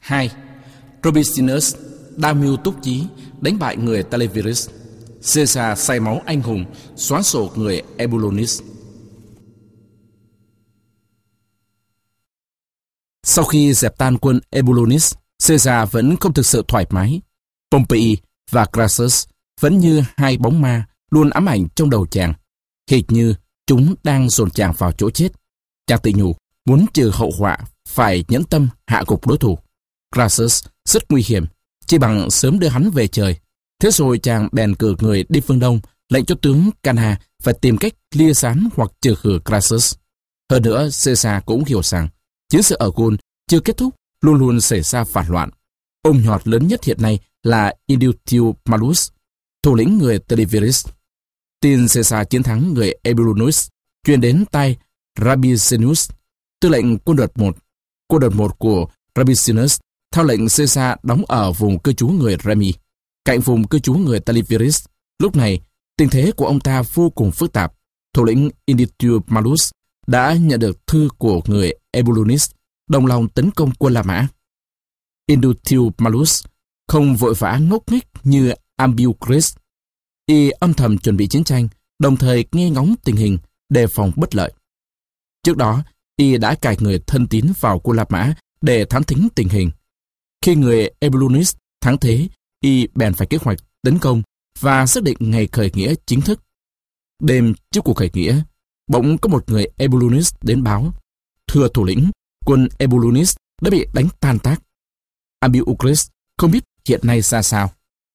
2. Robicinus đa mưu túc trí đánh bại người Televirus. Caesar say máu anh hùng xóa sổ người Ebulonis. Sau khi dẹp tan quân Ebulonis, Caesar vẫn không thực sự thoải mái. Pompey và Crassus vẫn như hai bóng ma luôn ám ảnh trong đầu chàng, hệt như chúng đang dồn chàng vào chỗ chết. Chàng tự nhủ muốn trừ hậu họa phải nhẫn tâm hạ gục đối thủ. Crassus rất nguy hiểm, chỉ bằng sớm đưa hắn về trời. Thế rồi chàng bèn cử người đi phương Đông, lệnh cho tướng Cana phải tìm cách lia gián hoặc trừ khử Crassus. Hơn nữa, Caesar cũng hiểu rằng chiến sự ở Gaul chưa kết thúc, luôn luôn xảy ra phản loạn. Ông nhọt lớn nhất hiện nay là Indutius Malus, thủ lĩnh người Televirus. Tin Caesar chiến thắng người Ebulonis truyền đến tai Rabicinus, tư lệnh quân đợt 1. Quân đợt 1 của Rabicinus theo lệnh Caesar đóng ở vùng cư trú người Remi, cạnh vùng cư trú người Televirus. Lúc này, tình thế của ông ta vô cùng phức tạp. Thủ lĩnh Indutius Malus đã nhận được thư của người Ebulonis, đồng lòng tấn công quân La Mã. Indutius Malus không vội vã ngốc nghếch như Ambiorix. Y âm thầm chuẩn bị chiến tranh, đồng thời nghe ngóng tình hình, đề phòng bất lợi. Trước đó, Y đã cài người thân tín vào quân La Mã để thám thính tình hình. Khi người Ebulonis thắng thế, Y bèn phải kế hoạch tấn công và xác định ngày khởi nghĩa chính thức. Đêm trước cuộc khởi nghĩa, bỗng có một người Ebulonis đến báo: thưa thủ lĩnh, quân Ebulonis đã bị đánh tan tác. Ambiorix không biết hiện nay ra sao.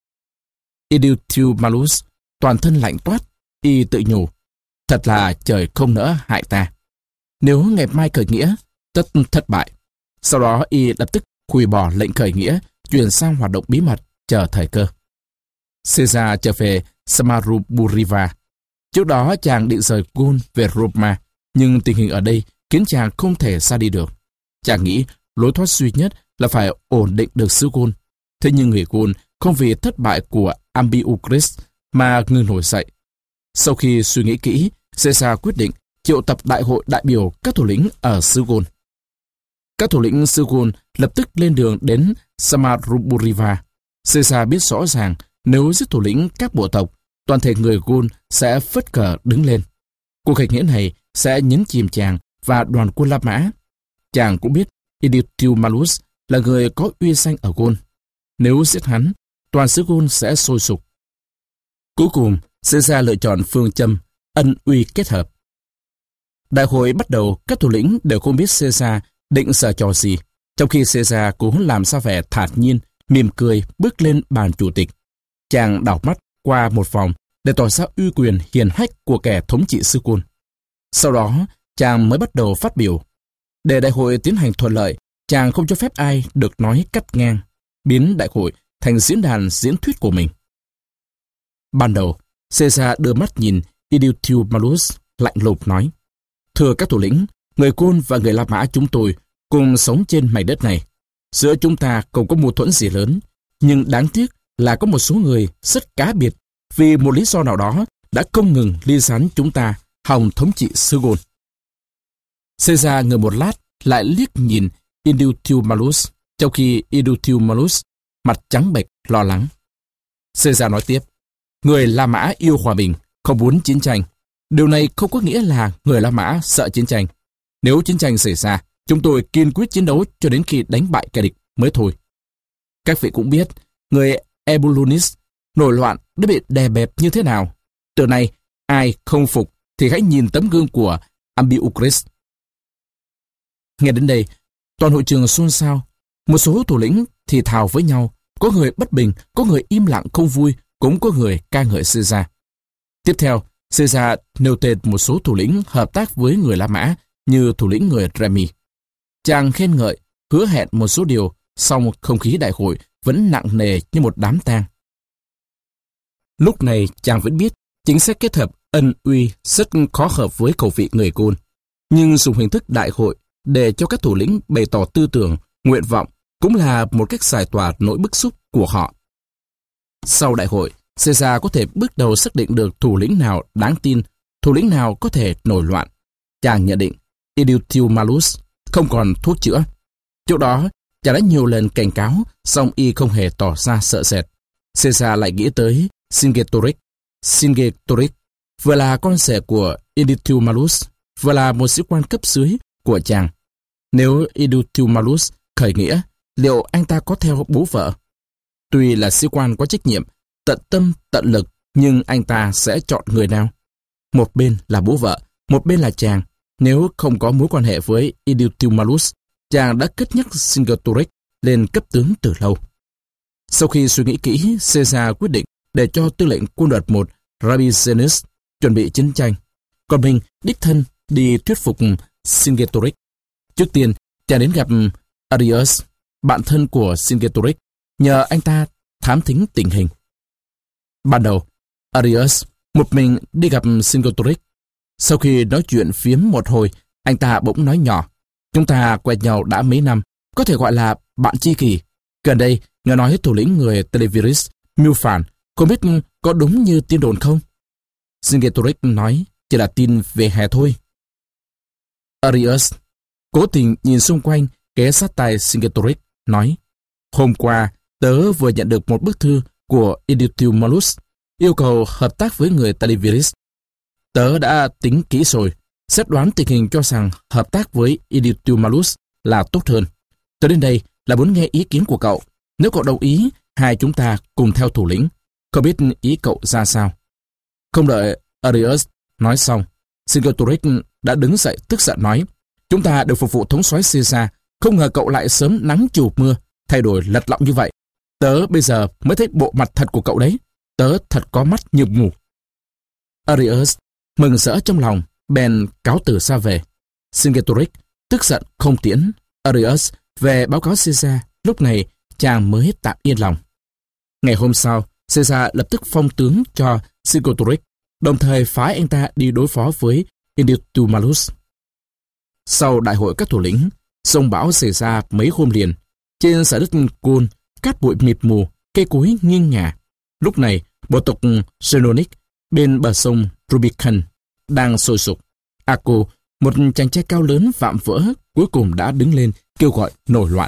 Indutius Malus toàn thân lạnh toát. Y tự nhủ, thật là trời không nỡ hại ta. Nếu ngày mai khởi nghĩa, tất thất bại. Sau đó Y lập tức hủy bỏ lệnh khởi nghĩa, chuyển sang hoạt động bí mật, chờ thời cơ. Caesar trở về Samaruburiva. Trước đó chàng định rời Gaul về Roma, nhưng tình hình ở đây khiến chàng không thể ra đi được. Chàng nghĩ lối thoát duy nhất là phải ổn định được xứ Gaul. Thế nhưng người Gaul không vì thất bại của Ambiorix mà ngừng nổi dậy. Sau khi suy nghĩ kỹ, Caesar quyết định triệu tập đại hội đại biểu các thủ lĩnh ở xứ Gaul. Các thủ lĩnh xứ Gaul lập tức lên đường đến Samaruburiva. Caesar biết rõ ràng nếu giết thủ lĩnh các bộ tộc, toàn thể người Gaul sẽ phất cờ đứng lên. Cuộc khởi nghĩa này sẽ nhấn chìm chàng và đoàn quân La Mã. Chàng cũng biết Indutius Malus là người có uy danh ở Gaul. Nếu giết hắn, toàn xứ Gaul sẽ sôi sục. Cuối cùng, Caesar lựa chọn phương châm ân uy kết hợp. Đại hội bắt đầu, các thủ lĩnh đều không biết Caesar định giở trò gì, trong khi Caesar cũng làm ra vẻ thản nhiên, mỉm cười bước lên bàn chủ tịch. Chàng đảo mắt qua một vòng để tỏ ra uy quyền hiền hách của kẻ thống trị xứ Gaul. Sau đó, chàng mới bắt đầu phát biểu. Để đại hội tiến hành thuận lợi, chàng không cho phép ai được nói cắt ngang, biến đại hội thành diễn đàn diễn thuyết của mình. Ban đầu, Caesar đưa mắt nhìn Indutius Malus, lạnh lùng nói: thưa các thủ lĩnh, người Gaul và người La Mã chúng tôi cùng sống trên mảnh đất này. Giữa chúng ta không có mâu thuẫn gì lớn, nhưng đáng tiếc là có một số người rất cá biệt vì một lý do nào đó đã không ngừng ly gián chúng ta hòng thống trị xứ Gaul. Caesar ngồi một lát lại liếc nhìn Indutius Malus, trong khi Indutius Malus mặt trắng bệch lo lắng. Caesar nói tiếp: người La Mã yêu hòa bình, không muốn chiến tranh. Điều này không có nghĩa là người La Mã sợ chiến tranh. Nếu chiến tranh xảy ra, chúng tôi kiên quyết chiến đấu cho đến khi đánh bại kẻ địch mới thôi. Các vị cũng biết, người Ebulonis nổi loạn đã bị đè bẹp như thế nào. Từ nay, ai không phục thì hãy nhìn tấm gương của Ambiorix. Nghe đến đây, toàn hội trường xôn xao. Một số thủ lĩnh thì thào với nhau, có người bất bình, có người im lặng không vui, cũng có người ca ngợi Caesar. Tiếp theo, Caesar nêu tên một số thủ lĩnh hợp tác với người La Mã như thủ lĩnh người Remi. Chàng khen ngợi, hứa hẹn một số điều, song không khí đại hội vẫn nặng nề như một đám tang. Lúc này chàng vẫn biết chính sách kết hợp ân uy rất khó hợp với khẩu vị người Gaul, nhưng dùng hình thức đại hội để cho các thủ lĩnh bày tỏ tư tưởng, nguyện vọng cũng là một cách giải tỏa nỗi bức xúc của họ. Sau đại hội, Caesar có thể bước đầu xác định được thủ lĩnh nào đáng tin, thủ lĩnh nào có thể nổi loạn. Chàng nhận định Indutius Malus không còn thuốc chữa. Trước đó, Chàng đã nhiều lần cảnh cáo, song y không hề tỏ ra sợ sệt. Caesar lại nghĩ tới Cingetorix. Cingetorix vừa là con rể của Idiotiumalus, vừa là một sĩ quan cấp dưới của chàng. Nếu Idiotiumalus khởi nghĩa, liệu anh ta có theo bố vợ? Tuy là sĩ quan có trách nhiệm, tận tâm, tận lực, nhưng anh ta sẽ chọn người nào? Một bên là bố vợ, một bên là chàng. Nếu không có mối quan hệ với Idiotiumalus, chàng đã cất nhắc Cingetorix lên cấp tướng từ lâu. Sau khi suy nghĩ kỹ, Caesar quyết định để cho tư lệnh quân đoàn 1 Rabizenus chuẩn bị chiến tranh, còn mình đích thân đi thuyết phục Cingetorix. Trước tiên, chàng đến gặp Arrius, bạn thân của Cingetorix, nhờ anh ta thám thính tình hình. Ban đầu, Arrius một mình đi gặp Cingetorix. Sau khi nói chuyện phiếm một hồi, anh ta bỗng nói nhỏ: "Chúng ta quen nhau đã mấy năm, có thể gọi là bạn tri kỷ. Gần đây, nghe nói thủ lĩnh người Televiris mưu phản, không biết có đúng như tin đồn không?" Cingetorix nói: "Chỉ là tin về hè thôi." Arrius cố tình nhìn xung quanh, ghé sát tai Cingetorix, nói: "Hôm qua, tớ vừa nhận được một bức thư của Idiotiumalus, yêu cầu hợp tác với người Televiris. Tớ đã tính kỹ rồi, xét đoán tình hình cho rằng hợp tác với Idiotiumalus là tốt hơn. Tớ đến đây là muốn nghe ý kiến của cậu. Nếu cậu đồng ý, hai chúng ta cùng theo thủ lĩnh. Không biết ý cậu ra sao?" Không đợi Arrius nói xong, Cingetorix đã đứng dậy tức giận nói: "Chúng ta được phục vụ thống soái Caesar, không ngờ cậu lại sớm nắng chiều mưa, thay đổi lật lọng như vậy. Tớ bây giờ mới thấy bộ mặt thật của cậu đấy. Tớ thật có mắt như mù." Arrius mừng rỡ trong lòng, bèn cáo từ xa về. Cingetorix tức giận không tiễn Arrius về báo cáo Caesar. Lúc này chàng mới tạm yên lòng. Ngày hôm sau, Caesar lập tức phong tướng cho Cingetorix, đồng thời phái anh ta đi đối phó với Idiotiumalus. Sau đại hội các thủ lĩnh, sông bão xảy ra mấy hôm liền. Trên xã đất Côn, cát bụi mịt mù, cây cối nghiêng ngả. Lúc này, bộ tộc Senonic bên bờ sông Rubicon đang sôi sục. Acco, một chàng trai cao lớn vạm vỡ, cuối cùng đã đứng lên kêu gọi nổi loạn.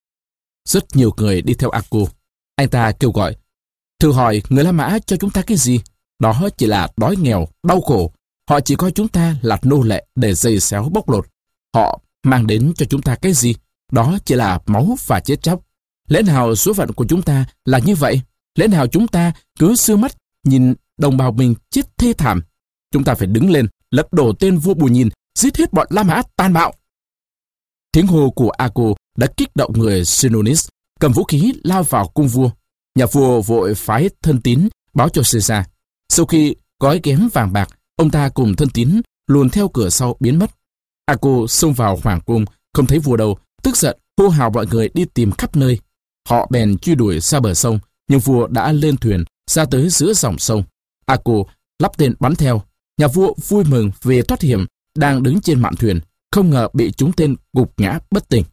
Rất nhiều người đi theo Acco. Anh ta kêu gọi: "Thử hỏi người La Mã cho chúng ta cái gì? Đó chỉ là đói nghèo, đau khổ. Họ chỉ coi chúng ta là nô lệ để giày xéo bóc lột. Họ mang đến cho chúng ta cái gì? Đó chỉ là máu và chết chóc. Lẽ nào số phận của chúng ta là như vậy? Lẽ nào chúng ta cứ sưa mắt nhìn đồng bào mình chết thê thảm? Chúng ta phải đứng lên, lật đổ tên vua Bù Nhìn, giết hết bọn La Mã tàn bạo." Tiếng hô của Acco đã kích động người Senonis, cầm vũ khí lao vào cung vua. Nhà vua vội phái thân tín báo cho Caesar. Sau khi gói ghém vàng bạc, ông ta cùng thân tín luồn theo cửa sau biến mất. Acco xông vào hoàng cung, không thấy vua đâu, tức giận hô hào mọi người đi tìm khắp nơi. Họ bèn truy đuổi xa bờ sông, nhưng vua đã lên thuyền ra tới giữa dòng sông. Acco lắp tên bắn theo. Nhà vua vui mừng vì thoát hiểm, đang đứng trên mạn thuyền, không ngờ bị trúng tên gục ngã bất tỉnh.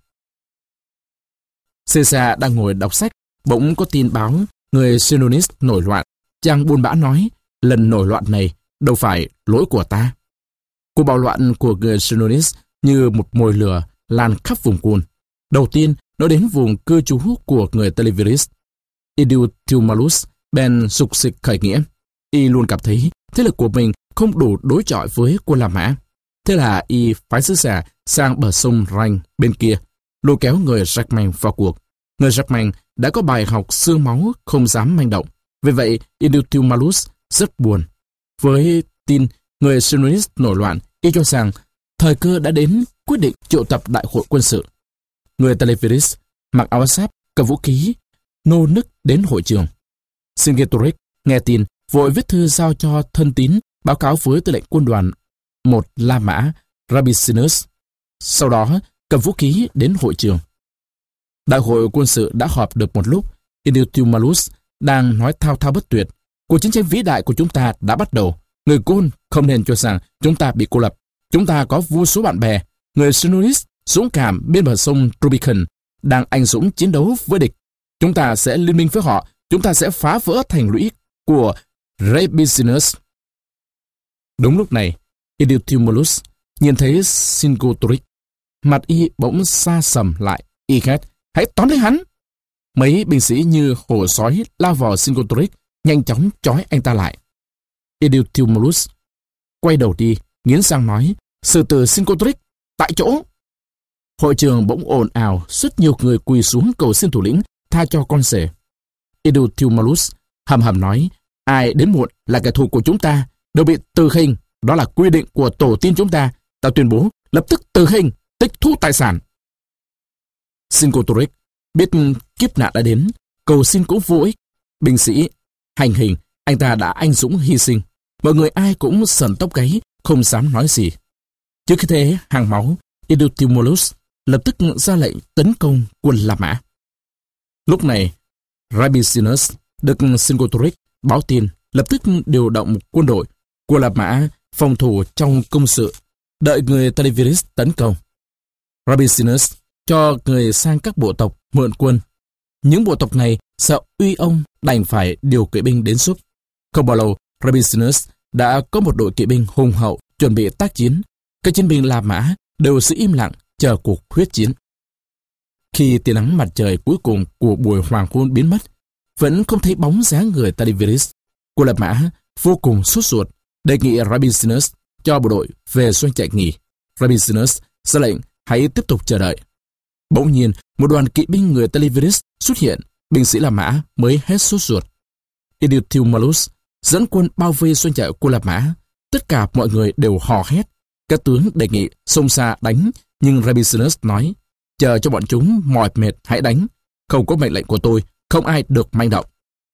Caesar đang ngồi đọc sách, bỗng có tin báo người Senonis nổi loạn. Chàng buồn bã nói: "Lần nổi loạn này đâu phải lỗi của ta." Cuộc bạo loạn của người Senonis như một mồi lửa lan khắp vùng Côn. Đầu tiên, nó đến vùng cư trú của người Televiris. Idiotiumalus bèn sục sịch khởi nghĩa. Y luôn cảm thấy thế lực của mình không đủ đối chọi với quân La Mã. Thế là y phái sứ giả sang bờ sông Rhine bên kia, lôi kéo người Germain vào cuộc. Người Germain đã có bài học xương máu, không dám manh động. Vì vậy, Idiotiumalus rất buồn. Với tin người Senonis nổi loạn, y cho rằng thời cơ đã đến quyết định triệu tập đại hội quân sự. Người Televiris mặc áo giáp, cầm vũ khí, nô nức đến hội trường. Cingetorix nghe tin, vội viết thư giao cho thân tín báo cáo với tư lệnh quân đoàn 1 La Mã Rabicinus. Sau đó cầm vũ khí đến hội trường. Đại hội quân sự đã họp được một lúc. Idiotiumalus đang nói thao thao bất tuyệt: "Cuộc chiến tranh vĩ đại của chúng ta đã bắt đầu. Người Côn không nên cho rằng chúng ta bị cô lập. Chúng ta có vô số bạn bè. Người Senonis dũng cảm bên bờ sông Rubicon đang anh dũng chiến đấu với địch. Chúng ta sẽ liên minh với họ. Chúng ta sẽ phá vỡ thành lũy của Rabicinus." Đúng lúc này, Idiotiumalus nhìn thấy Cingetorix. Mặt y bỗng xa sầm lại. Y ghét hãy tóm lấy hắn. Mấy binh sĩ như hổ sói lao vào Cincotric, nhanh chóng trói anh ta lại. Idiotiumulus quay đầu đi, nghiến răng nói, xử tử Cincotric tại chỗ. Hội trường bỗng ồn ào, rất nhiều người quỳ xuống cầu xin thủ lĩnh tha cho con rể. Idiotiumulus hầm hầm nói, ai đến muộn là kẻ thù của chúng ta, đều bị tử hình. Đó là quy định của tổ tiên chúng ta. Ta tuyên bố lập tức tử hình, tịch thu tài sản. Cincotric biết kiếp nạn đã đến, cầu xin cũng vô ích. Binh sĩ hành hình, anh ta đã anh dũng hy sinh. Mọi người ai cũng sờn tóc gáy, không dám nói gì. Trước khi thế hàng máu, Idiotiumulus lập tức ra lệnh tấn công quân La Mã. Lúc này, Rabicinus được Cincotric báo tin, lập tức điều động quân đội của La Mã phòng thủ trong công sự, đợi người Taliviris tấn công. Rabicinus cho người sang các bộ tộc mượn quân. Những bộ tộc này sợ uy ông đành phải điều kỵ binh đến giúp. Không bao lâu, Rabicinus đã có một đội kỵ binh hùng hậu chuẩn bị tác chiến. Các chiến binh La Mã đều giữ im lặng chờ cuộc huyết chiến. Khi tia nắng mặt trời cuối cùng của buổi hoàng hôn biến mất, vẫn không thấy bóng dáng người Taliviris. Quân La Mã vô cùng sốt ruột, đề nghị Rabicinus cho bộ đội về doanh trại nghỉ. Rabicinus ra lệnh hãy tiếp tục chờ đợi. Bỗng nhiên, một đoàn kỵ binh người Taliviris xuất hiện, binh sĩ La Mã mới hết sốt ruột. Idiotiumulus dẫn quân bao vây doanh trại của La Mã. Tất cả mọi người đều hò hét. Các tướng đề nghị xông xa đánh, nhưng Rabicinus nói, chờ cho bọn chúng mỏi mệt hãy đánh. Không có mệnh lệnh của tôi, không ai được manh động.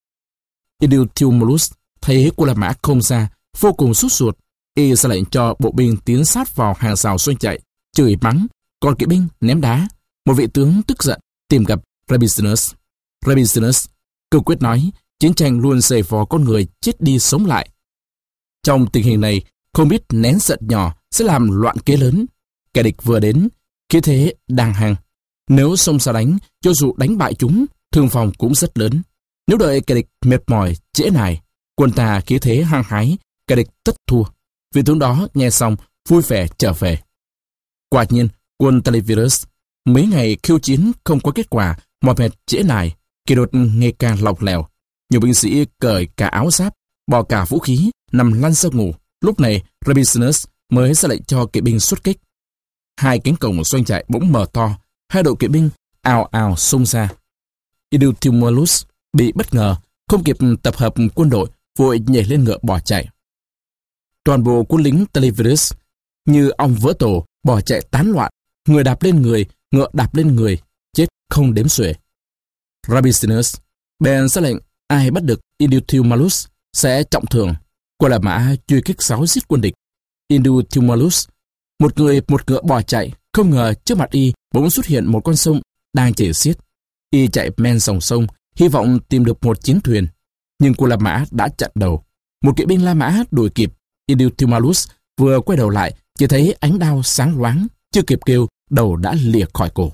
Idiotiumulus thấy quân La Mã không ra, vô cùng sốt ruột. Y ra lệnh cho bộ binh tiến sát vào hàng rào doanh trại, chửi mắng, còn kỵ binh ném đá. Một vị tướng tức giận tìm gặp Rabicinus. Rabicinus cương quyết nói, chiến tranh luôn giày vò con người chết đi sống lại. Trong tình hình này, không biết nén giận nhỏ sẽ làm loạn kế lớn. Kẻ địch vừa đến, khí thế đang hăng. Nếu xông ra đánh, cho dù đánh bại chúng, thương vong cũng rất lớn. Nếu đợi kẻ địch mệt mỏi, trễ nải, quân ta khí thế hăng hái, kẻ địch tất thua. Vị tướng đó nghe xong vui vẻ trở về. Quả nhiên, quân Talivirus mấy ngày khiêu chiến không có kết quả, mỏi mệt trễ nải, kỷ luật ngày càng lỏng lẻo. Nhiều binh sĩ cởi cả áo giáp, bỏ cả vũ khí, nằm lăn ra ngủ. Lúc này, Rabicinus mới ra lệnh cho kỵ binh xuất kích. Hai cánh cổng doanh trại bỗng mở to, hai đội kỵ binh ào ào xông ra. Idiotiumulus bị bất ngờ, không kịp tập hợp quân đội, vội nhảy lên ngựa bỏ chạy. Toàn bộ quân lính Talivirus như ong vỡ tổ, bỏ chạy tán loạn, người đạp lên người, ngựa đạp lên người, chết không đếm xuể. Rabicinus bèn ra lệnh ai bắt được Idiotiumulus sẽ trọng thưởng. Quân La Mã truy kích giáo giết quân địch. Idiotiumulus một người một ngựa bỏ chạy, không ngờ trước mặt y bỗng xuất hiện một con sông đang chảy xiết. Y chạy men dòng sông, hy vọng tìm được một chiến thuyền, nhưng quân La Mã đã chặn đầu. Một kỵ binh La Mã đuổi kịp. Idiotiumulus vừa quay đầu lại, chỉ thấy ánh đao sáng loáng, chưa kịp kêu, đầu đã lìa khỏi cổ.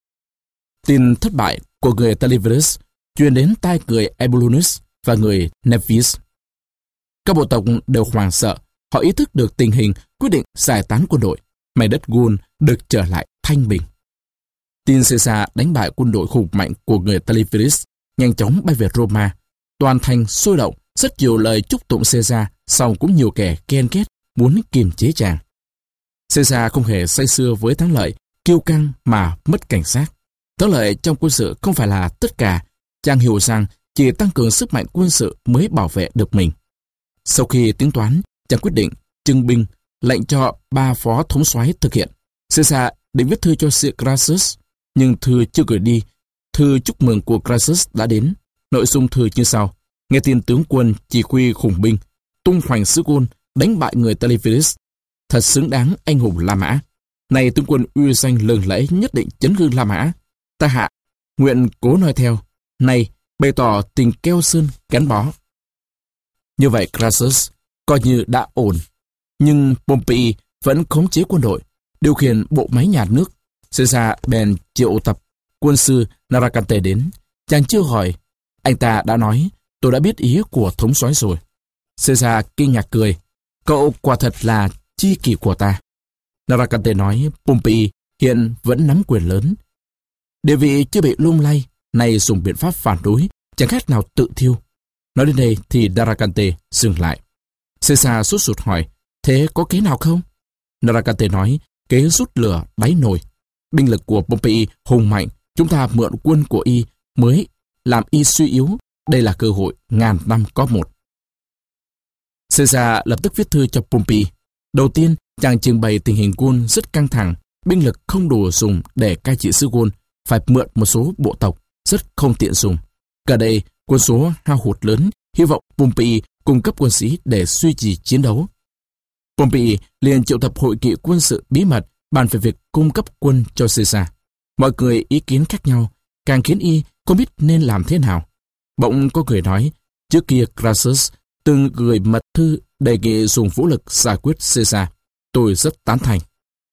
Tin thất bại của người Talivirus truyền đến tai người Ebulinus và người Nephius. Các bộ tộc đều hoảng sợ, họ ý thức được tình hình, quyết định giải tán quân đội. Mảnh đất Gaul được trở lại thanh bình. Tin Caesar đánh bại quân đội hùng mạnh của người Talivirus nhanh chóng bay về Roma. Toàn thành sôi động, rất nhiều lời chúc tụng Caesar, song cũng nhiều kẻ ghen ghét, muốn kiềm chế chàng. Caesar không hề say sưa với thắng lợi, kiêu căng mà mất cảnh giác. Thắng lợi trong quân sự không phải là tất cả, chàng hiểu rằng chỉ tăng cường sức mạnh quân sự mới bảo vệ được mình. Sau khi tính toán, chàng quyết định trưng binh, lệnh cho 3 phó thống soái thực hiện. Caesar định viết thư cho Crassus, nhưng thư chưa gửi đi. Thư chúc mừng của Crassus đã đến. Nội dung thư như sau: nghe tin tướng quân chỉ huy khủng binh, tung hoành xứ Gaul, đánh bại người Talivirus, thật xứng đáng anh hùng La Mã. Này tướng quân uy danh lừng lẫy nhất định chấn hưng La Mã. Ta hạ nguyện cố noi theo. Này bày tỏ tình keo sơn gắn bó. Như vậy Crassus coi như đã ổn. Nhưng Pompey vẫn khống chế quân đội, điều khiển bộ máy nhà nước. Caesar bèn triệu tập quân sư Narracante đến. Chàng chưa hỏi, anh ta đã nói, tôi đã biết ý của thống soái rồi. Caesar kinh ngạc cười, cậu quả thật là tri kỷ của ta. Narracante nói, Pompey hiện vẫn nắm quyền lớn. địa vị chưa bị lung lay, nay dùng biện pháp phản đối, chẳng khác nào tự thiêu. Nói đến đây thì Narracante dừng lại. Caesar sốt ruột hỏi, thế có kế nào không? Narracante nói, kế rút lửa đáy nồi. Binh lực của Pompey hùng mạnh, chúng ta mượn quân của y mới làm y suy yếu. Đây là cơ hội ngàn năm có một. Caesar lập tức viết thư cho Pompey. Đầu tiên, chàng trình bày tình hình Gaul rất căng thẳng, binh lực không đủ dùng để cai trị xứ Gaul, phải mượn một số bộ tộc, rất không tiện dùng. Cả đây, quân số hao hụt lớn, hy vọng Pompey cung cấp quân sĩ để duy trì chiến đấu. Pompey liền triệu tập hội nghị quân sự bí mật bàn về việc cung cấp quân cho Caesar. Mọi người ý kiến khác nhau, càng khiến y không biết nên làm thế nào. Bỗng có người nói, trước kia Crassus từng gửi mật thư đề nghị dùng vũ lực giải quyết Caesar. Tôi rất tán thành.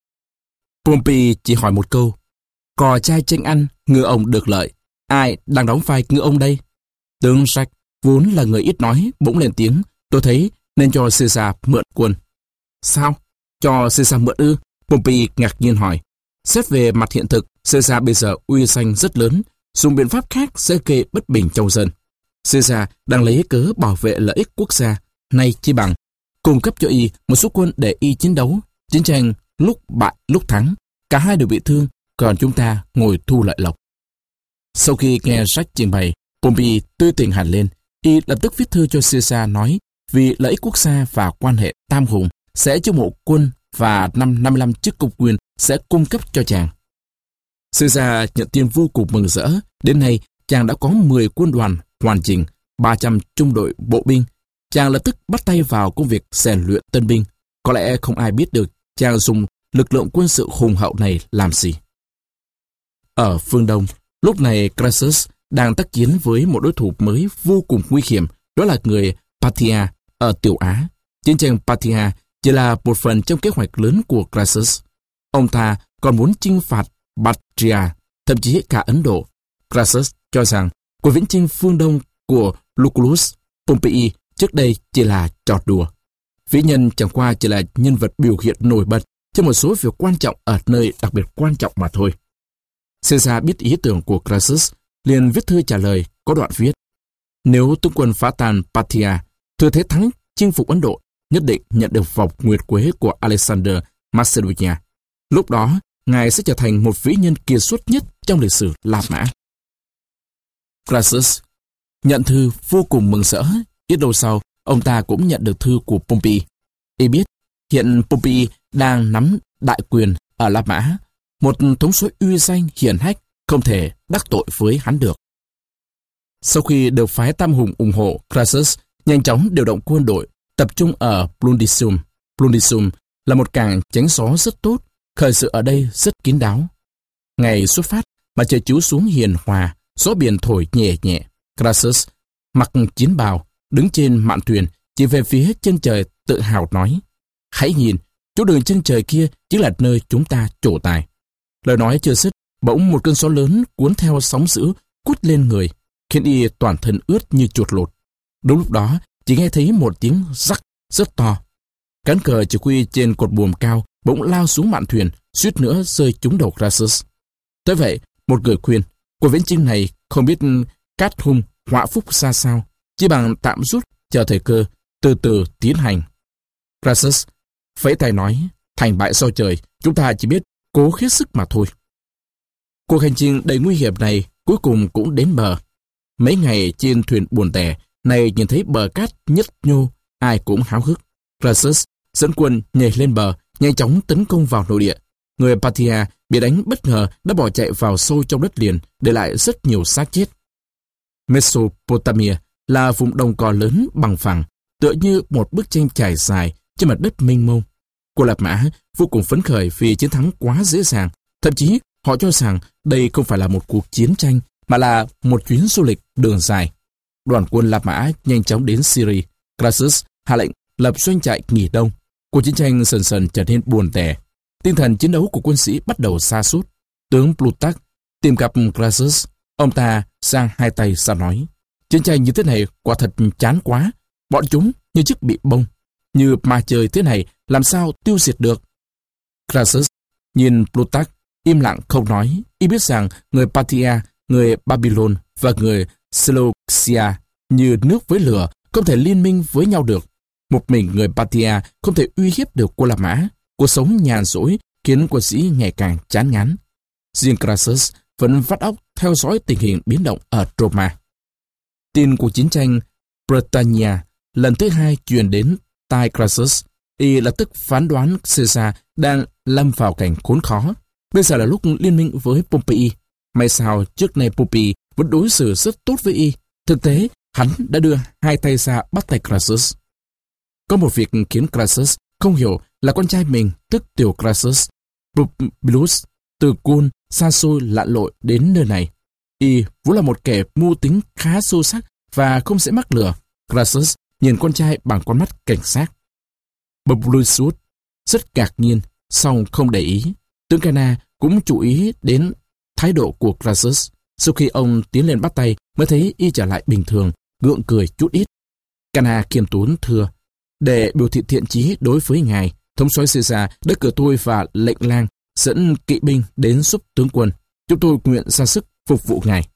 Pompey chỉ hỏi một câu, cò trai tranh ăn, ngựa ông được lợi. Ai đang đóng vai ngựa ông đây? Tướng Jack vốn là người ít nói, bỗng lên tiếng, tôi thấy nên cho Caesar mượn quân. Sao? Cho Caesar mượn ư? Pompey ngạc nhiên hỏi. Xét về mặt hiện thực, Caesar bây giờ uy danh rất lớn, dùng biện pháp khác sẽ gây bất bình trong dân. Caesar đang lấy cớ bảo vệ lợi ích quốc gia, nay chi bằng cung cấp cho y một số quân để y chiến đấu. Chiến tranh lúc bại lúc thắng, cả hai đều bị thương, còn chúng ta ngồi thu lợi lộc. Sau khi nghe Jack trình bày, Pompey tươi tỉnh hẳn lên. Y lập tức viết thư cho Caesar nói vì lợi ích quốc gia và quan hệ tam hùng sẽ chiêu mộ quân và năm 55 chức công quyền sẽ cung cấp cho chàng. Caesar nhận tin vô cùng mừng rỡ. Đến nay, chàng đã có 10 quân đoàn hoàn chỉnh, 300 trung đội bộ binh. Chàng lập tức bắt tay vào công việc rèn luyện tân binh. Có lẽ không ai biết được chàng dùng lực lượng quân sự hùng hậu này làm gì. Ở phương Đông, lúc này Crassus đang tác chiến với một đối thủ mới vô cùng nguy hiểm, đó là người Parthia ở Tiểu Á. Chiến tranh Parthia chỉ là một phần trong kế hoạch lớn của Crassus. Ông ta còn muốn chinh phạt Bactria, thậm chí cả Ấn Độ. Crassus cho rằng cuộc viễn chinh phương Đông của Lucullus Pompei trước đây chỉ là trò đùa. Vĩ nhân chẳng qua chỉ là nhân vật biểu hiện nổi bật cho một số việc quan trọng ở nơi đặc biệt quan trọng mà thôi. Caesar biết ý tưởng của Crassus, liền viết thư trả lời, có đoạn viết: nếu tướng quân phá tan Parthia, thừa thế thắng chinh phục Ấn Độ, nhất định nhận được vòng nguyệt quế của Alexander Macedonia. Lúc đó, ngài sẽ trở thành một vĩ nhân kiệt xuất nhất trong lịch sử La Mã. Crassus nhận thư vô cùng mừng rỡ. Ít lâu sau, ông ta cũng nhận được thư của Pompey. Y biết hiện Pompey đang nắm đại quyền ở La Mã, một thống soái uy danh hiển hách, không thể đắc tội với hắn được. Sau khi được phái tam hùng ủng hộ, Crassus nhanh chóng điều động quân đội tập trung ở Brundisium. Brundisium là một cảng tránh gió rất tốt, khởi sự ở đây rất kín đáo. Ngày xuất phát, mặt trời chiếu xuống hiền hòa, gió biển thổi nhẹ nhẹ. Crassus mặc chiến bào, đứng trên mạn thuyền, chỉ về phía chân trời tự hào nói: hãy nhìn, chỗ đường chân trời kia chính là nơi chúng ta trổ tài. Lời nói chưa dứt, bỗng một cơn gió lớn cuốn theo sóng dữ quất lên người, khiến y toàn thân ướt như chuột lột. Đúng lúc đó, chỉ nghe thấy một tiếng rắc rất to. Cán cờ chỉ huy trên cột buồm cao bỗng lao xuống mạn thuyền, suýt nữa rơi trúng đầu Crassus. Tới vậy, một người khuyên, cuộc viễn chinh này không biết cát hung họa phúc ra sao, chỉ bằng tạm rút chờ thời cơ, từ từ tiến hành. Crassus vẫy tay nói: thành bại do trời, chúng ta chỉ biết cố hết sức mà thôi. Cuộc hành trình đầy nguy hiểm này cuối cùng cũng đến bờ. Mấy ngày trên thuyền buồn tẻ này nhìn thấy bờ cát nhấp nhô, ai cũng háo hức. Crassus dẫn quân nhảy lên bờ, nhanh chóng tấn công vào nội địa. Người Parthia bị đánh bất ngờ đã bỏ chạy vào sâu trong đất liền, để lại rất nhiều xác chết. Mesopotamia là vùng đồng cỏ lớn bằng phẳng, tựa như một bức tranh trải dài trên mặt đất mênh mông. Quân La Mã vô cùng phấn khởi vì chiến thắng quá dễ dàng. Thậm chí họ cho rằng đây không phải là một cuộc chiến tranh, mà là một chuyến du lịch đường dài. Đoàn quân La Mã nhanh chóng đến Syria. Crassus hạ lệnh lập doanh trại nghỉ đông. Cuộc chiến tranh dần dần trở nên buồn tẻ. Tinh thần chiến đấu của quân sĩ bắt đầu sa sút. Tướng Plutarch tìm gặp Crassus. Ông ta giang hai tay ra nói: chiến tranh như thế này quả thật chán quá. Bọn chúng như chiếc bị bông. Như ma chơi thế này làm sao tiêu diệt được? Crassus nhìn Plutarch, im lặng không nói. Y biết rằng người Parthia, người Babylon và người Seleucia như nước với lửa không thể liên minh với nhau được. Một mình người Parthia không thể uy hiếp được cô La Mã. Cuộc sống nhàn rỗi khiến quân sĩ ngày càng chán ngán. Riêng Crassus vẫn vắt óc theo dõi tình hình biến động ở Roma. Tin cuộc chiến tranh Britannia lần thứ hai truyền đến tai Crassus. Y lập tức phán đoán Caesar đang lâm vào cảnh khốn khó. Bây giờ là lúc liên minh với Pompey. May sao trước nay Pompey vẫn đối xử rất tốt với Y. Thực tế, hắn đã đưa hai tay ra bắt tay Crassus. Có một việc khiến Crassus không hiểu là con trai mình, tức tiểu Crassus, Publius, từ Gaul xa xôi lặn lội đến nơi này. Y vốn là một kẻ mưu tính khá sâu sắc và không dễ mắc lừa. Crassus nhìn con trai bằng con mắt cảnh giác. Publius rất ngạc nhiên, song không để ý. Tướng Cana cũng chú ý đến thái độ của Crassus. Sau khi ông tiến lên bắt tay mới thấy Y trở lại bình thường, gượng cười chút ít. Cana khiêm tốn thưa: để biểu thị thiện chí đối với ngài, thống soái Caesar đã cử tôi và lệnh lang dẫn kỵ binh đến giúp tướng quân. Chúng tôi nguyện ra sức phục vụ ngài.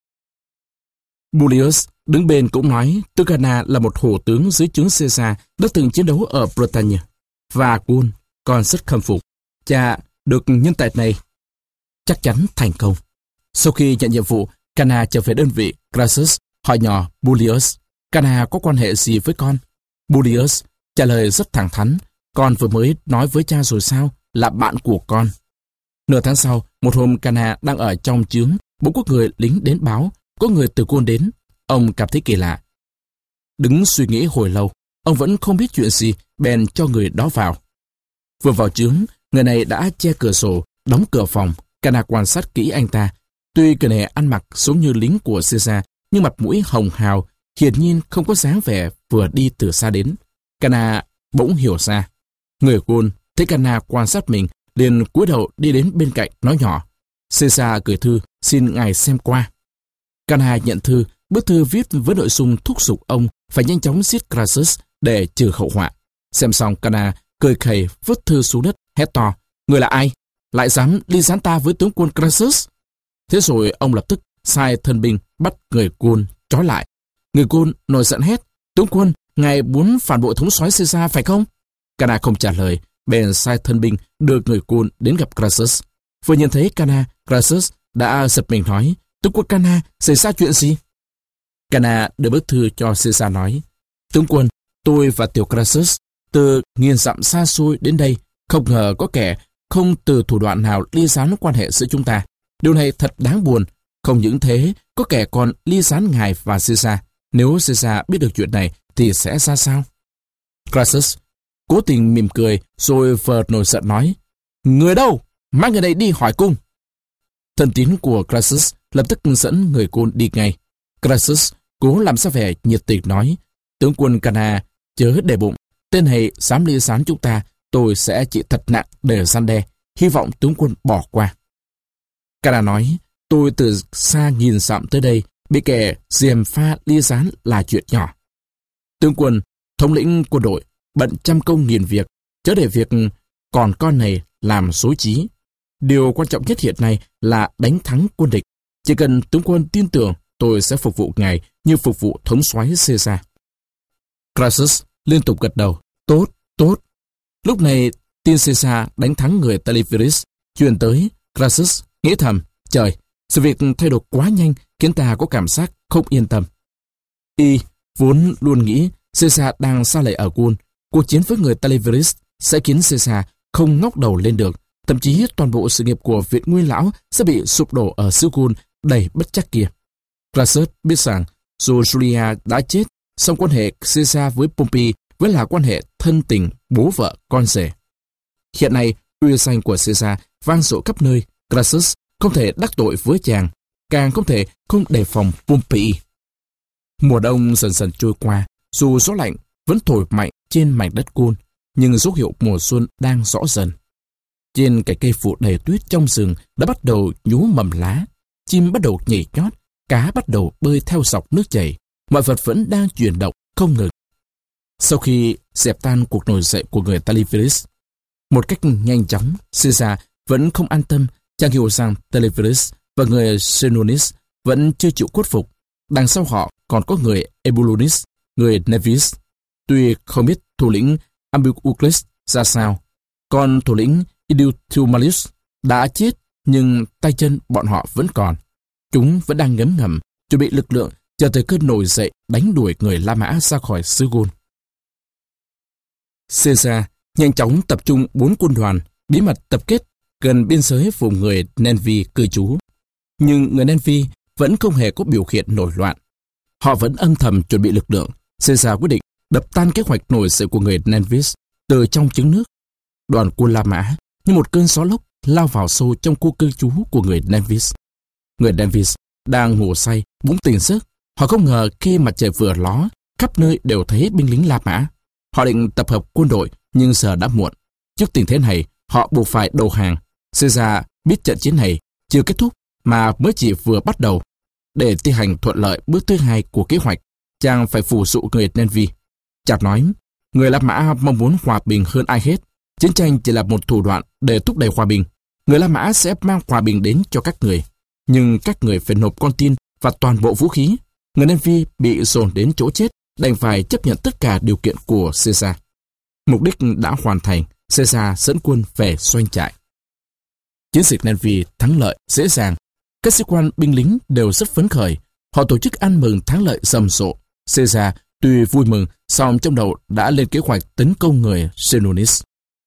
Publius đứng bên cũng nói tướng Cana là một hổ tướng dưới trướng Caesar đã từng chiến đấu ở Bretagne và Gaul, còn rất khâm phục. Cha được nhân tài này chắc chắn thành công. Sau khi nhận nhiệm vụ, Cana trở về đơn vị. Crassus hỏi nhỏ Publius: Cana có quan hệ gì với con? Publius trả lời rất thẳng thắn: con vừa mới nói với cha rồi sao, là bạn của con. Nửa tháng sau, một hôm Cana đang ở trong trướng, bỗng có người lính đến báo có người từ Gaul đến. Ông cảm thấy kỳ lạ. Đứng suy nghĩ hồi lâu, ông vẫn không biết chuyện gì, bèn cho người đó vào. Vừa vào trướng, người này đã che cửa sổ, đóng cửa phòng. Cana quan sát kỹ anh ta. Tuy người này ăn mặc giống như lính của Caesar, nhưng mặt mũi hồng hào, hiển nhiên không có dáng vẻ vừa đi từ xa đến. Cana bỗng hiểu ra. Người Gaul thấy Cana quan sát mình, liền cúi đầu đi đến bên cạnh nói nhỏ: Caesar gửi thư, xin ngài xem qua. Cana nhận thư. Bức thư viết với nội dung thúc giục ông phải nhanh chóng giết Crassus để trừ hậu họa. Xem xong, Cana cười khẩy vứt thư xuống đất, hét to: người là ai? Lại dám ly gián ta với tướng quân Crassus? Thế rồi ông lập tức sai thân binh bắt người Gaul trói lại. Người Gaul nổi giận hét: tướng quân, ngài muốn phản bội thống soái Caesar phải không? Cana không trả lời, bèn sai thân binh đưa người Gaul đến gặp Crassus. Vừa nhìn thấy Cana, Crassus đã giật mình nói: tướng quân Cana, xảy ra chuyện gì? Cana đưa bức thư cho Caesar nói: tướng quân, tôi và tiểu Crassus từ nghìn dặm xa xôi đến đây, không ngờ có kẻ không từ thủ đoạn nào ly gián quan hệ giữa chúng ta. Điều này thật đáng buồn. Không những thế, có kẻ còn ly gián ngài và Caesar. Nếu Caesar biết được chuyện này thì sẽ ra sao? Crassus cố tình mỉm cười rồi vờ nổi giận nói: người đâu? Mang người này đi hỏi cung. Thân tín của Crassus lập tức dẫn người Gaul đi ngay. Crassus cố làm ra vẻ nhiệt tình nói: tướng quân Cana, chớ để bụng. Tên này dám ly gián chúng ta, tôi sẽ trị thật nặng để răn đe. Hy vọng tướng quân bỏ qua. Cana nói: tôi từ xa nghìn dặm tới đây, bị kẻ gièm pha ly gián là chuyện nhỏ. Tướng quân, thống lĩnh quân đội, bận trăm công nghìn việc, chớ để việc còn con này làm rối trí. Điều quan trọng nhất hiện nay là đánh thắng quân địch. Chỉ cần tướng quân tin tưởng, tôi sẽ phục vụ ngài như phục vụ thống soái Caesar. Crassus liên tục gật đầu: tốt, tốt. Lúc này tin Caesar đánh thắng người Taliferis truyền tới. Crassus nghĩ thầm: trời, sự việc thay đổi quá nhanh khiến ta có cảm giác không yên tâm. Y vốn luôn nghĩ Caesar đang sa lầy ở Gaul. Cuộc chiến với người Taliferis sẽ khiến Caesar không ngóc đầu lên được. Thậm chí toàn bộ sự nghiệp của Viện Nguyên Lão sẽ bị sụp đổ ở xứ Gaul đầy bất trắc kia. Crassus biết rằng dù Julia đã chết, song quan hệ Caesar với Pompey vẫn là quan hệ thân tình bố vợ con rể. Hiện nay, uy danh của Caesar vang dội khắp nơi. Crassus không thể đắc tội với chàng, càng không thể không đề phòng Pompey. Mùa đông dần dần trôi qua, dù gió lạnh vẫn thổi mạnh trên mảnh đất Gaul, nhưng dấu hiệu mùa xuân đang rõ dần. Trên cái cây phủ đầy tuyết trong rừng đã bắt đầu nhú mầm lá, chim bắt đầu nhảy nhót, cá bắt đầu bơi theo dọc nước chảy, mọi vật vẫn đang chuyển động không ngừng. Sau khi dẹp tan cuộc nổi dậy của người Taliferis một cách nhanh chóng, Caesar vẫn không an tâm chàng hiểu rằng Telephilus và người Senonis vẫn chưa chịu khuất phục. Đằng sau họ còn có người Ebulonis, người Nevis. Tuy không biết thủ lĩnh Ambiorix ra sao, còn thủ lĩnh Iduthumalus đã chết, nhưng tay chân bọn họ vẫn còn. Chúng vẫn đang ngấm ngầm, chuẩn bị lực lượng chờ thời cơ nổi dậy đánh đuổi người La Mã ra khỏi xứ Gaul. Caesar nhanh chóng tập trung 4 quân đoàn, bí mật tập kết gần biên giới vùng người Nenvi cư trú. Nhưng người Nenvi vẫn không hề có biểu hiện nổi loạn. Họ vẫn âm thầm chuẩn bị lực lượng. Caesar quyết định đập tan kế hoạch nổi dậy của người Nenvis từ trong trứng nước. Đoàn quân La Mã như một cơn gió lốc lao vào sâu trong khu cư trú của người Nenvis. Người Nenvis đang ngủ say, bỗng tỉnh giấc. Họ không ngờ khi mặt trời vừa ló, khắp nơi đều thấy binh lính La Mã. Họ định tập hợp quân đội, nhưng giờ đã muộn. Trước tình thế này, họ buộc phải đầu hàng. Caesar biết trận chiến này chưa kết thúc mà mới chỉ vừa bắt đầu. Để thi hành thuận lợi bước thứ 2 của kế hoạch, chàng phải phủ dụ người Nenvi. Chàng nói, người La Mã mong muốn hòa bình hơn ai hết. Chiến tranh chỉ là một thủ đoạn để thúc đẩy hòa bình. Người La Mã sẽ mang hòa bình đến cho các người. Nhưng các người phải nộp con tin và toàn bộ vũ khí. Người Nenvi bị dồn đến chỗ chết, đành phải chấp nhận tất cả điều kiện của Caesar. Mục đích đã hoàn thành, Caesar dẫn quân về doanh trại. Chiến dịch Nenvi thắng lợi dễ dàng. Các sĩ quan binh lính đều rất phấn khởi. Họ tổ chức ăn mừng thắng lợi rầm rộ. Caesar tuy vui mừng, song trong đầu đã lên kế hoạch tấn công người Senonis.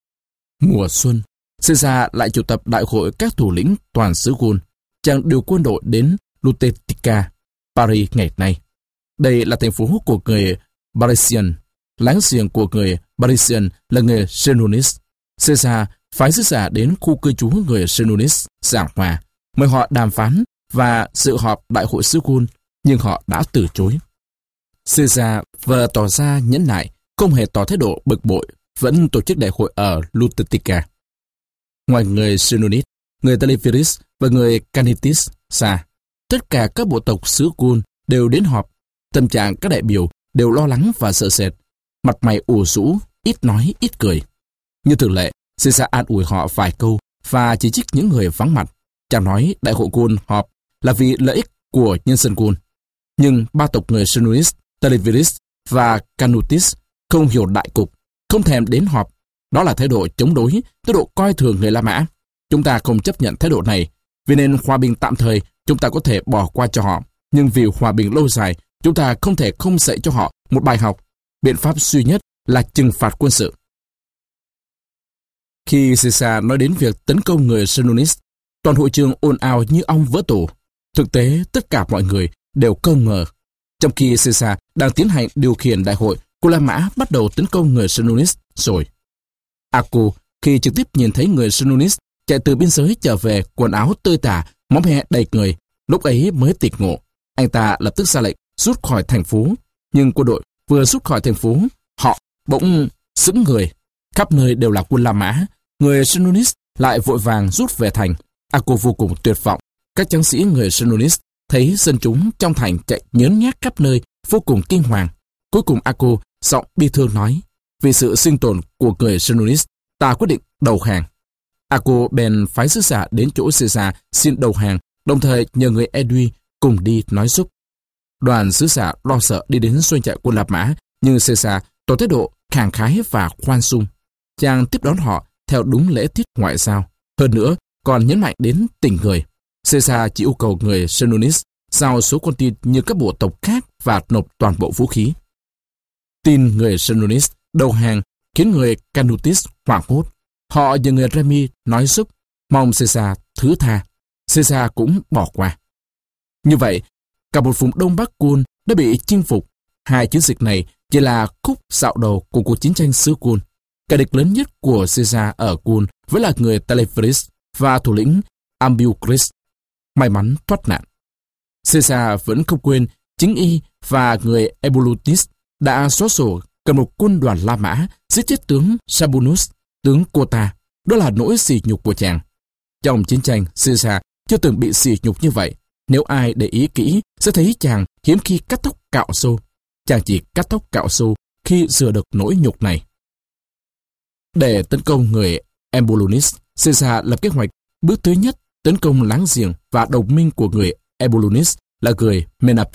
Mùa xuân, Caesar lại triệu tập đại hội các thủ lĩnh toàn xứ Gaul. Chàng điều quân đội đến Lutetica, Paris ngày nay. Đây là thành phố của người Parisian. Láng giềng của người Parisian là người Senonis. Caesar phái sứ giả đến khu cư trú người Senonis giảng hòa, mời họ đàm phán và dự họp đại hội xứ Gaul, nhưng họ đã từ chối. Caesar vừa tỏ ra nhẫn nại, không hề tỏ thái độ bực bội, vẫn tổ chức đại hội ở Lutetica. Ngoài người Senonis, người Telephilus và người Canitis ra, tất cả các bộ tộc xứ Gaul đều đến họp. Tâm trạng các đại biểu đều lo lắng và sợ sệt, mặt mày ủ rũ, ít nói ít cười. Như thường lệ, Caesar an ủi họ vài câu và chỉ trích những người vắng mặt. Chàng nói đại hội Gaul họp là vì lợi ích của nhân dân Gaul. Nhưng ba tộc người Senonis, Telephilus và Canutis không hiểu đại cục, không thèm đến họp. Đó là thái độ chống đối, thái độ coi thường người La Mã. Chúng ta không chấp nhận thái độ này, vì nên hòa bình tạm thời chúng ta có thể bỏ qua cho họ. Nhưng vì hòa bình lâu dài, chúng ta không thể không dạy cho họ một bài học. Biện pháp duy nhất là trừng phạt quân sự. Khi Caesar nói đến việc tấn công người Senonis, toàn hội trường ồn ào như ong vỡ tổ. Thực tế, tất cả mọi người đều không ngờ. Trong khi Caesar đang tiến hành điều khiển đại hội, của La Mã bắt đầu tấn công người Senonis rồi. Acco, khi trực tiếp nhìn thấy người Senonis chạy từ biên giới trở về, quần áo tơi tả, móng he đầy người, lúc ấy mới tỉnh ngộ. Anh ta lập tức ra lệnh rút khỏi thành phố. Nhưng quân đội vừa rút khỏi thành phố, họ bỗng sững người. Khắp nơi đều là quân La Mã. Người Senonis lại vội vàng rút về thành. Acco vô cùng tuyệt vọng. Các tráng sĩ người Senonis thấy dân chúng trong thành chạy nhớn nhác khắp nơi, vô cùng kinh hoàng. Cuối cùng Acco giọng bi thương nói, vì sự sinh tồn của người Senonis, ta quyết định đầu hàng. Acco bèn phái sứ giả đến chỗ Caesar xin đầu hàng, đồng thời nhờ người Edui cùng đi nói giúp. Đoàn sứ giả lo sợ đi đến doanh trại quân La Mã, nhưng Caesar tỏ thái độ khẳng khái và khoan dung. Chàng tiếp đón họ theo đúng lễ tiết ngoại giao. Hơn nữa, còn nhấn mạnh đến tình người. Caesar chỉ yêu cầu người Senonis giao số con tin như các bộ tộc khác và nộp toàn bộ vũ khí. Tin người Senonis đầu hàng khiến người Canutis hoảng hốt. Họ nhờ người Remi nói giúp, mong Caesar thứ tha. Caesar cũng bỏ qua. Như vậy, cả một vùng Đông Bắc Gaul đã bị chinh phục. Hai chiến dịch này chỉ là khúc dạo đầu của cuộc chiến tranh xứ Gaul. Kẻ địch lớn nhất của Caesar ở Gaul vẫn là người Telephilus và thủ lĩnh Ambiorix. May mắn thoát nạn. Caesar vẫn không quên chính y và người Ebulonis đã xóa sổ cầm một quân đoàn La Mã giết chết tướng Sabinus, tướng Cotta. Đó là nỗi sỉ nhục của chàng. Trong chiến tranh, Caesar chưa từng bị sỉ nhục như vậy. Nếu ai để ý kỹ sẽ thấy chàng hiếm khi cắt tóc cạo râu. Chàng chỉ cắt tóc cạo râu khi rửa được nỗi nhục này. Để tấn công người Ebulonis, Caesar lập kế hoạch. Bước thứ nhất tấn công láng giềng và đồng minh của người Eburones là người Menapi.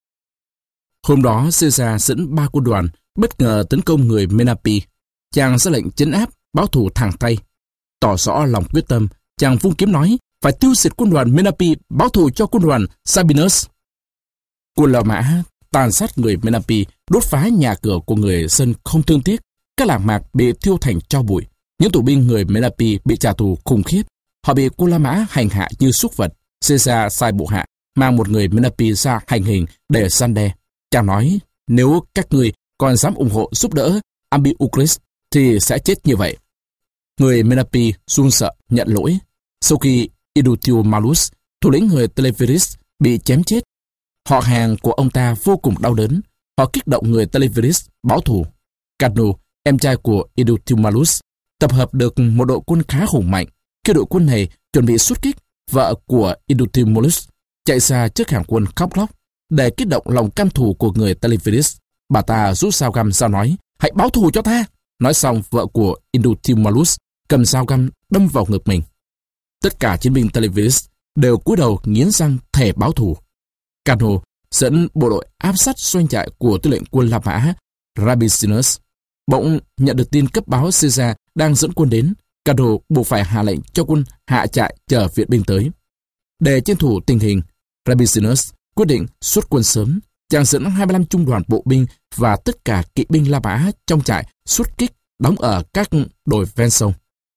Hôm đó, Caesar dẫn 3 quân đoàn bất ngờ tấn công người Menapi. Chàng ra lệnh trấn áp, báo thù thẳng tay. Tỏ rõ lòng quyết tâm, chàng vung kiếm nói phải tiêu diệt quân đoàn Menapi, báo thù cho quân đoàn Sabinus. Quân La Mã tàn sát người Menapi, đốt phá nhà cửa của người dân không thương tiếc. Các làng mạc bị thiêu thành tro bụi. Những tù binh người Menapi bị trả thù khủng khiếp. Họ bị quân La Mã hành hạ như súc vật. Caesar sai bộ hạ mang một người Menapi ra hành hình để răn đe. Chàng nói, nếu các ngươi còn dám ủng hộ giúp đỡ Ambiorix thì sẽ chết như vậy. Người Menapi run sợ nhận lỗi. Sau khi Idutiomalus, thủ lĩnh người Televeris, bị chém chết, họ hàng của ông ta vô cùng đau đớn. Họ kích động người Televeris báo thù. Cano, em trai của Idutiomalus, tập hợp được một đội quân khá hùng mạnh. Khi đội quân này chuẩn bị xuất kích, vợ của Idutiomalus chạy ra trước hàng quân khóc lóc để kích động lòng căm thù của người Televeris. Bà ta rút dao găm ra nói, hãy báo thù cho ta. Nói xong, vợ của Idutiomalus cầm dao găm đâm vào ngực mình. Tất cả chiến binh Televeris đều cúi đầu nghiến răng thề báo thù. Cano dẫn bộ đội áp sát doanh trại của tư lệnh quân La Mã Rabicinus. Bỗng nhận được tin cấp báo Caesar đang dẫn quân đến. Cano buộc phải hạ lệnh cho quân hạ trại chờ viện binh tới. Để tranh thủ tình hình, Rabicinus quyết định xuất quân sớm. Chàng dẫn 25 trung đoàn bộ binh và tất cả kỵ binh La Mã trong trại xuất kích đóng ở các đồi ven sông.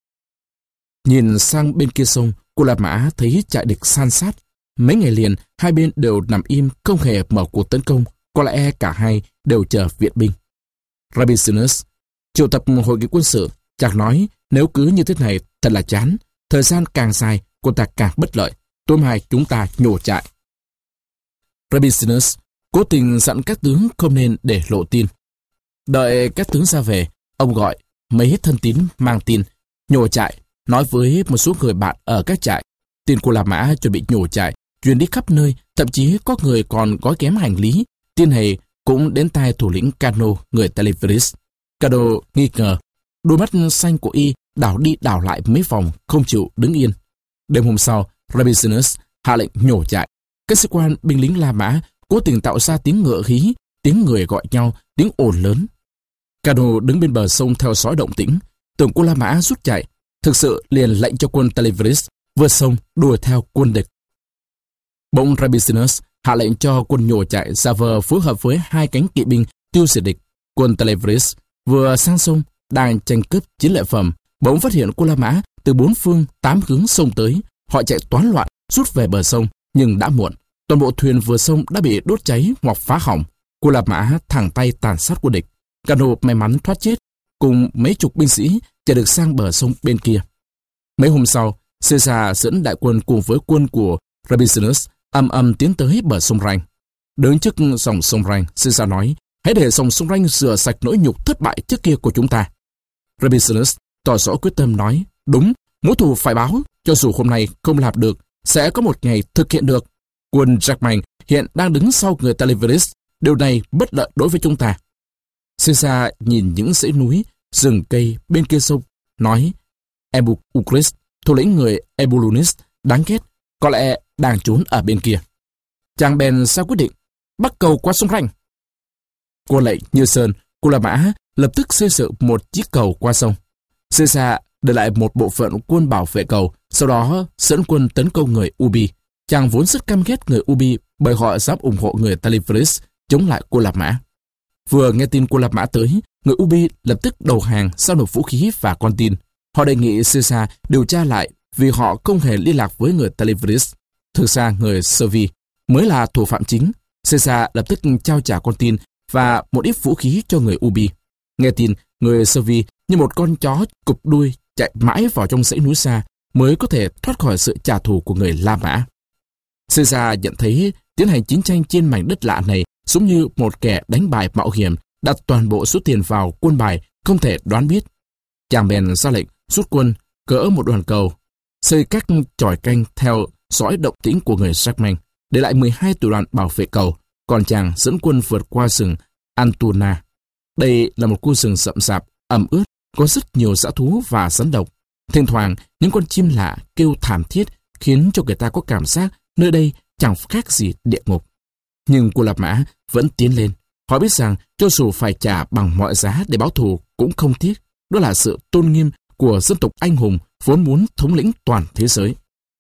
Nhìn sang bên kia sông, quân La Mã thấy trại địch san sát. Mấy ngày liền, hai bên đều nằm im không hề mở cuộc tấn công. Có lẽ cả hai đều chờ viện binh. Rabicinus triệu tập hội nghị quân sự. Chàng nói, nếu cứ như thế này thật là chán. Thời gian càng dài, quân ta càng bất lợi. Tối mai chúng ta nhổ trại. Rabicinus cố tình dặn các tướng không nên để lộ tin. Đợi các tướng ra về, ông gọi mấy thân tín mang tin nhổ trại, nói với một số người bạn ở các trại. Tin của La Mã chuẩn bị nhổ trại truyền đi khắp nơi, thậm chí có người còn gói ghém hành lý. Tin này cũng đến tai thủ lĩnh Cano, người Televeris. Cano nghi ngờ, đôi mắt xanh của y đảo đi đảo lại mấy vòng, không chịu đứng yên. Đêm hôm sau, Rabicinus hạ lệnh nhổ trại. Các sĩ quan binh lính La Mã cố tình tạo ra tiếng ngựa hí, tiếng người gọi nhau, tiếng ồn lớn. Cano đứng bên bờ sông theo dõi động tĩnh, tưởng quân La Mã rút chạy, thực sự liền lệnh cho quân Televeris vượt sông đuổi theo quân địch. Bỗng Rabicinus hạ lệnh cho quân nhổ trại giả vờ phối hợp với hai cánh kỵ binh tiêu diệt địch. Quân Televeris vừa sang sông đang tranh cướp chiến lợi phẩm, bỗng phát hiện quân La Mã từ 4 phương 8 hướng sông tới. Họ chạy toán loạn rút về bờ sông, nhưng đã muộn. Toàn bộ thuyền vừa sông đã bị đốt cháy hoặc phá hỏng. Quân La Mã thẳng tay tàn sát quân địch. Cano may mắn thoát chết, cùng mấy chục binh sĩ chạy được sang bờ sông bên kia. Mấy hôm sau, Caesar dẫn đại quân cùng với quân của Rabicinus âm tiến tới bờ sông Ranh. Đứng trước dòng sông Ranh, Caesar nói, hãy để dòng sông Ranh rửa sạch nỗi nhục thất bại trước kia của chúng ta. Rabicinus tỏ rõ quyết tâm nói, đúng, mối thù phải báo, cho dù hôm nay không làm được, sẽ có một ngày thực hiện được. Quân Germain hiện đang đứng sau người Televeris, điều này bất lợi đối với chúng ta. Caesar nhìn những dãy núi, rừng cây bên kia sông, nói, Ambiorix, thủ lĩnh người Eburones đáng ghét, có lẽ đang trốn ở bên kia. Chàng bèn ra quyết định bắt cầu qua sông Ranh. Quân lệnh như sơn, quân La Mã lập tức xây dựng một chiếc cầu qua sông. Caesar để lại một bộ phận quân bảo vệ cầu, sau đó dẫn quân tấn công người Ubi. Chàng vốn rất căm ghét người Ubi bởi họ dám ủng hộ người Televeris chống lại quân La Mã. Vừa nghe tin quân La Mã tới, người Ubi lập tức đầu hàng, giao nộp vũ khí và con tin. Họ đề nghị Caesar điều tra lại vì họ không hề liên lạc với người Televeris. Thực ra người Servi mới là thủ phạm chính. Caesar lập tức trao trả con tin và một ít vũ khí cho người Ubi. Nghe tin, người Servi như một con chó cụp đuôi chạy mãi vào trong dãy núi xa mới có thể thoát khỏi sự trả thù của người La Mã. Caesar nhận thấy tiến hành chiến tranh trên mảnh đất lạ này giống như một kẻ đánh bài mạo hiểm đặt toàn bộ số tiền vào quân bài không thể đoán biết. Chàng bèn ra lệnh rút quân cỡ một đoàn cầu, xây các chòi canh theo dõi động tĩnh của người Germain, để lại 12 tiểu đoàn bảo vệ cầu, còn chàng dẫn quân vượt qua rừng Antuna. Đây là một khu rừng rậm rạp, ẩm ướt, có rất nhiều dã thú và rắn độc. Thỉnh thoảng, những con chim lạ kêu thảm thiết khiến cho người ta có cảm giác nơi đây chẳng khác gì địa ngục. Nhưng quân La Mã vẫn tiến lên. Họ biết rằng cho dù phải trả bằng mọi giá để báo thù cũng không tiếc. Đó là sự tôn nghiêm của dân tộc anh hùng vốn muốn thống lĩnh toàn thế giới.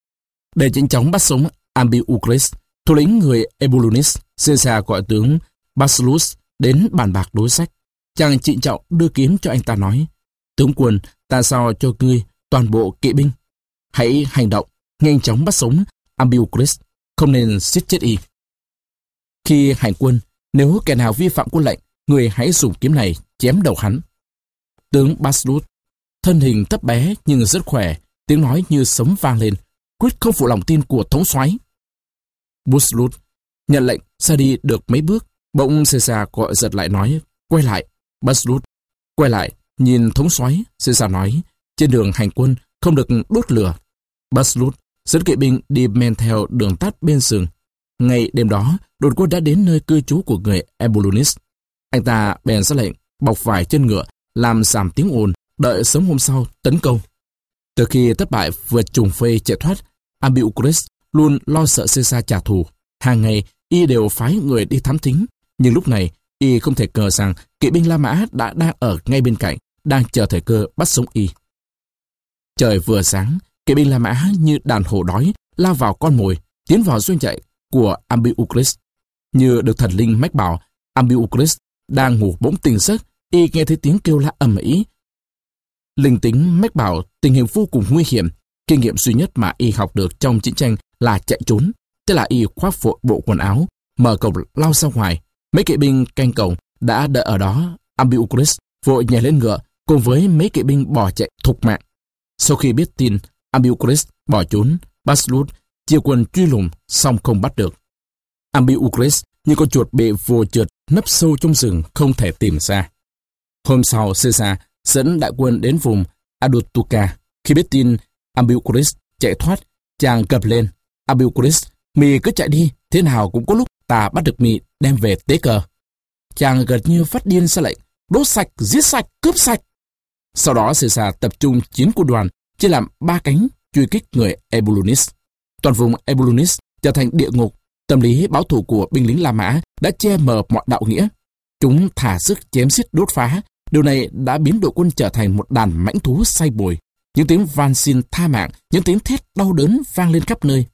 Để nhanh chóng bắt sống Ambiorix, thủ lĩnh người Eburonis, Caesar gọi tướng Basileus đến bàn bạc đối sách. Chàng trịnh trọng đưa kiếm cho anh ta nói: tướng quân, ta giao cho ngươi toàn bộ kỵ binh. Hãy hành động, nhanh chóng bắt sống Ambiorix, không nên giết chết y. Khi hành quân, nếu kẻ nào vi phạm quân lệnh, người hãy dùng kiếm này chém đầu hắn. Tướng Basileus, thân hình thấp bé nhưng rất khỏe, tiếng nói như sấm vang lên, quyết không phụ lòng tin của thống soái. Basileus nhận lệnh ra đi được mấy bước, bỗng Caesar gọi giật lại nói: quay lại. Basileus quay lại, nhìn thống soái. Caesar nói: trên đường hành quân không được đốt lửa. Basileus dẫn kỵ binh đi men theo đường tắt bên sườn. Ngày đêm đó, đồn quân đã đến nơi cư trú của người Eburonis. Anh ta bèn ra lệnh bọc vải chân ngựa, làm giảm tiếng ồn, đợi sớm hôm sau tấn công. Từ khi thất bại vượt trùng vây chạy thoát, Ambiorix luôn lo sợ Caesar trả thù. Hàng ngày y đều phái người đi thám thính, nhưng lúc này y không thể ngờ rằng kỵ binh La Mã đang ở ngay bên cạnh, đang chờ thời cơ bắt sống y. Trời vừa sáng, kỵ binh La Mã như đàn hổ đói lao vào con mồi, tiến vào doanh trại của Ambiorix. Như được thần linh mách bảo, Ambiorix đang ngủ bỗng tỉnh giấc, y nghe thấy tiếng kêu la ầm ĩ. Linh tính mách bảo tình hình vô cùng nguy hiểm. Kinh nghiệm duy nhất mà y học được trong chiến tranh là chạy trốn. Thế là y khoác vội bộ quần áo, mở cổng lao ra ngoài. Mấy kỵ binh canh cổng đã đợi ở đó. Ambiorix vội nhảy lên ngựa cùng với mấy kỵ binh bỏ chạy thục mạng. Sau khi biết tin Ambiorix bỏ trốn, Basileus chia quân truy lùng, song không bắt được. Ambiorix như con chuột bị vồ trượt nấp sâu trong rừng, không thể tìm ra. Hôm sau, Caesar dẫn đại quân đến vùng Aduatuca. Khi biết tin Ambiorix chạy thoát, chàng gầm lên: Ambiorix, mì cứ chạy đi, thế nào cũng có lúc ta bắt được mì đem về tế cờ. Chàng gần như phát điên ra lệnh: đốt sạch, giết sạch, cướp sạch. Sau đó Caesar tập trung 9 quân đoàn chia làm 3 cánh truy kích người Eburonis. Toàn vùng Eburonis trở thành địa ngục. Tâm lý báo thù của binh lính La Mã đã che mờ mọi đạo nghĩa. Chúng thả sức chém giết đốt phá. Điều này đã biến đội quân trở thành một đàn mãnh thú say bồi. Những tiếng van xin tha mạng, những tiếng thét đau đớn vang lên khắp nơi.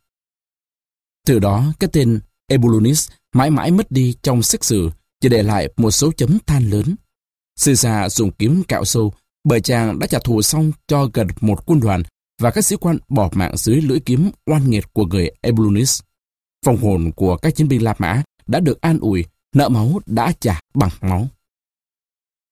Từ đó, cái tên Eburonis mãi mãi mất đi trong sách sử, chỉ để lại một số chấm than lớn. Caesar dùng kiếm cạo sâu, bởi chàng đã trả thù xong cho gần một quân đoàn, và các sĩ quan bỏ mạng dưới lưỡi kiếm oan nghiệt của người Eburonis. Vong hồn của các chiến binh La Mã đã được an ủi, nợ máu đã trả bằng máu.